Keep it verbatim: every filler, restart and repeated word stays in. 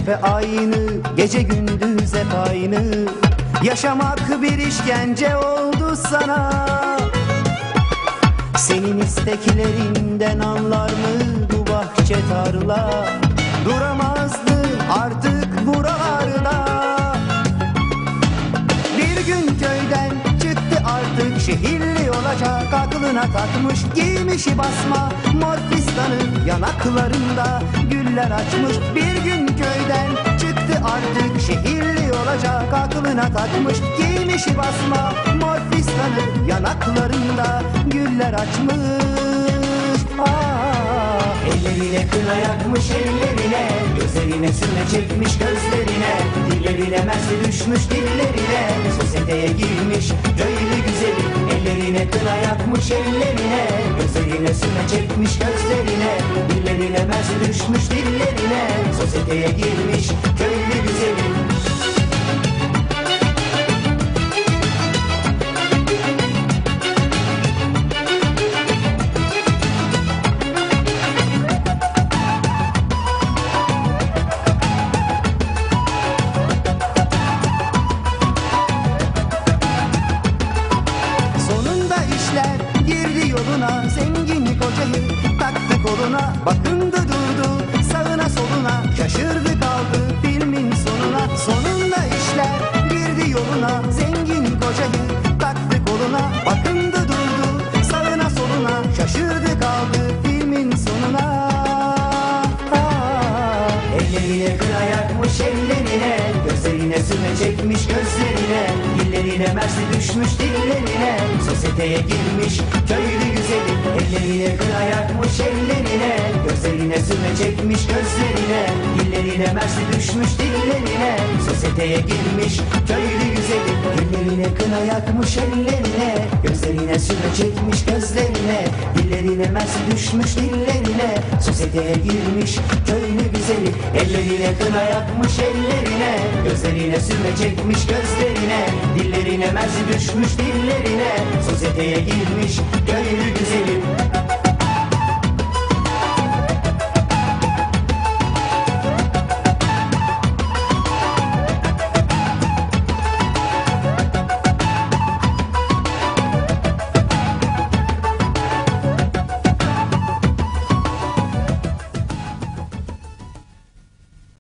cephe aynı, gece gündüz hep aynı. Yaşamak bir işkence oldu sana. Senin isteklerinden anlar mı bu bahçe tarla? Duramazdı artık buralarda. Bir gün köyden çıktı artık şehirli olacak. Aklına takmış giymişi basma, mor fistanı yanaklarında güller açmış. Bir gün köyden çıktı artık şehirli olacak. Aklına takmış giymişi basma, mor fistanı yanaklarında güller açmış. Ah, ellerine kına yakmış ellerine, gözlerine sürme çekmiş gözlerine, dillerine mersi düşmüş dillerine, sosyeteye girmiş köylü güzeli. Ellerine kına yakmış ellerine, gözlerine sürme çekmiş gözlerine, dillerine mersi düşmüş dillerine, sosyeteye girmiş köylü güzeli. Girdi yoluna, zengin kocayı taktı koluna, bakındı durdu sağına soluna, şaşırdı kaldı filmin sonuna. Sonunda işler girdi yoluna, zengin kocayı taktı koluna, bakındı durdu sağına soluna, şaşırdı kaldı filmin sonuna. Ah, ellerine kına yakmış ellerine, gözlerine sürme çekmiş gözlerine, dillerine mersi düşmüş dillerine, sosyeteye girmiş köylü güzeli. Ellerine kına yakmış ellerine, gözlerine sürme çekmiş gözlerine, dillerine mersi düşmüş dillerine, sosyeteye girmiş köylü güzeli. Ellerine kına yakmış ellerine, gözlerine sürme çekmiş gözlerine, dillerine mersi düşmüş dillerine, sosyeteye girmiş köylü güzeli. Ellerine kına yakmış ellerine, gözlerine sürme çekmiş gözlerine, dillerine mersi düşmüş dillerine, sosyeteye girmiş köylü güzeli.